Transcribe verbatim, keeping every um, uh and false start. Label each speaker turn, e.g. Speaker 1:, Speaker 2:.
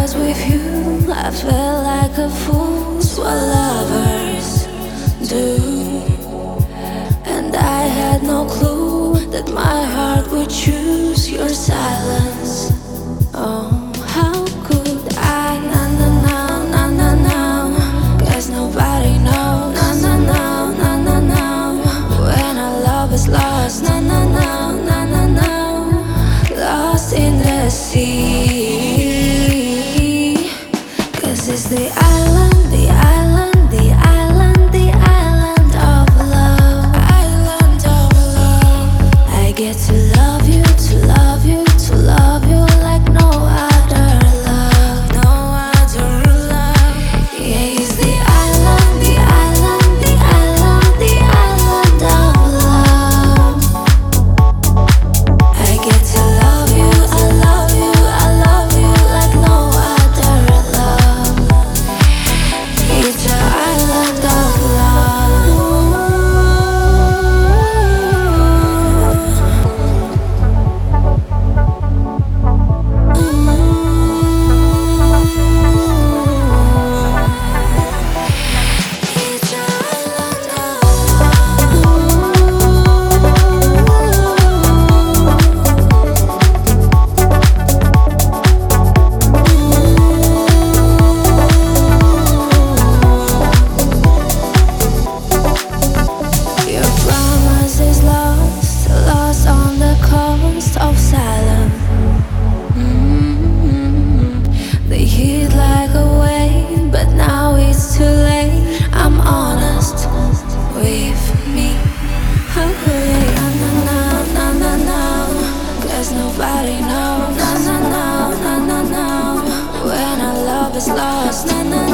Speaker 1: was with you, I felt like a fool. It's what lovers do. And I had no clue that my heart would choose your silence. Oh, how could I? Na na na na na na. Guess nobody knows. Na na na na na na. When our love is lost. Na na na na na na. Lost in the sea. Cause it's the island, the island, the island, the island of love. Island of love. I get to love you, to love you, to love you like no other love. No other love. Yeah, it's the island, the island, the island, the island of love. I get to love you, I love you, I love you like no other love. It's the island of love. It's the island of Your promise is lost, lost on the coast of silence. Mm-hmm. They hit like a wave, but now it's too late. I'm honest with me. How could I? Na na na na na. Cause nobody knows. Na na na na na na. When our love is lost. Na na